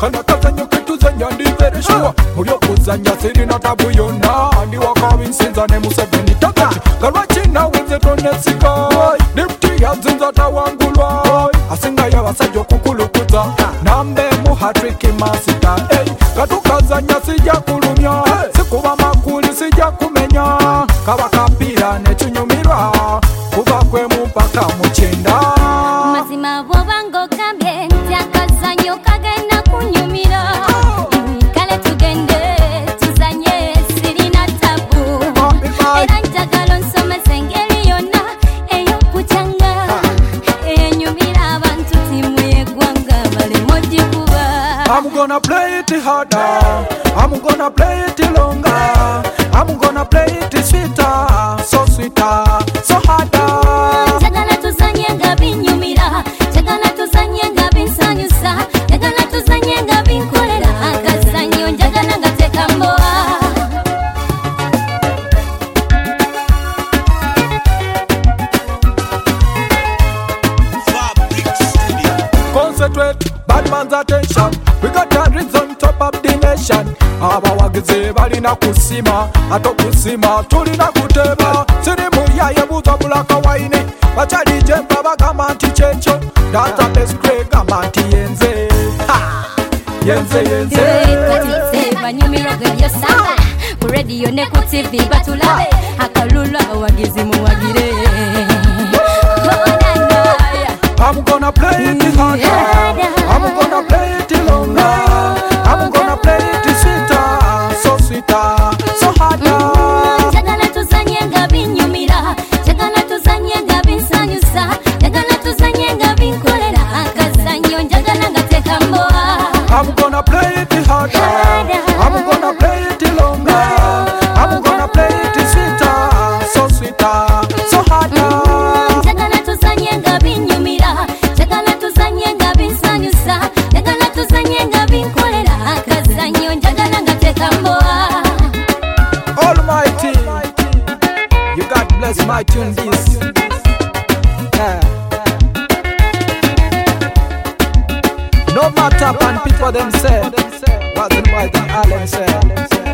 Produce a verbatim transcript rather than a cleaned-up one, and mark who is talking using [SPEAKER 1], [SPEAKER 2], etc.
[SPEAKER 1] kana kazanyo ketuzanya ndi very sure mulyo kuzanya sirina tabu yonna ndi wakabinsinza ne Museveni takati kalwakina wenze tonetsika dipti yazinza tawangulwa asinga yabasajja okukulukuza nambe mu hatriki masita katukazanya sijja kulumya sikuba makuli sijja kumenya kaba kapira nekinyumirwa kuva kwemu mpaka mukyenda
[SPEAKER 2] mazima bwobango gambye nti akazanyo kagenda kunyumira kale tugende tuzanye sirina tabu era njagala nsomesa engeri yonna ey'okukyanga enyumira abantu timu y'eggwanga balema ogikuba.
[SPEAKER 1] I'm gonna play it harder, I'm gonna play it longer, I'm gonna play it sweeter, so sweeter, so harder.
[SPEAKER 2] Njagala tuzanye nga binyumira, njagala tuzanye nga binsanyusa, njagala tuzanye nga binkolera akazanyo, njagala nga tekamboa.
[SPEAKER 1] Concentrate, bad man's attention. We got a reason top of the nation. Abawagize balina kusima, ato kusima tulina kuteba. Siri muyaye buza bulaka waine. Bachali jemba bagamba nti checho. Data best Craig gamba nti yenze. Ha! Yenze yenze.
[SPEAKER 2] Kati banyumiro gebyo sanga. Ku radio ne ku T V batulabe. Akalulu abawagizi muwagire.
[SPEAKER 1] I'm gonna play it harder, I'm gonna play it longer, I'm gonna play it sweeter, so sweeter, so harder.
[SPEAKER 2] Njagala tuzanye nga binyumira, njagala tuzanye nga binsanyusa, njagala tuzanye nga binkolera akazanyo, njagala nga tekamboa.
[SPEAKER 1] I'm gonna play it harder, I'm gonna play it longer, I'm gonna play it sweeter, so sweeter, so harder.
[SPEAKER 2] Njagala tuzanye nga binyumira, njagala tuzanye nga binsanyusa, njagala tuzanye nga binkolera akazanyo, njagala nga tekamboa.
[SPEAKER 1] Almighty, you God bless my tune this. Yeah. No matter when people them say, wasn't what the Allen said.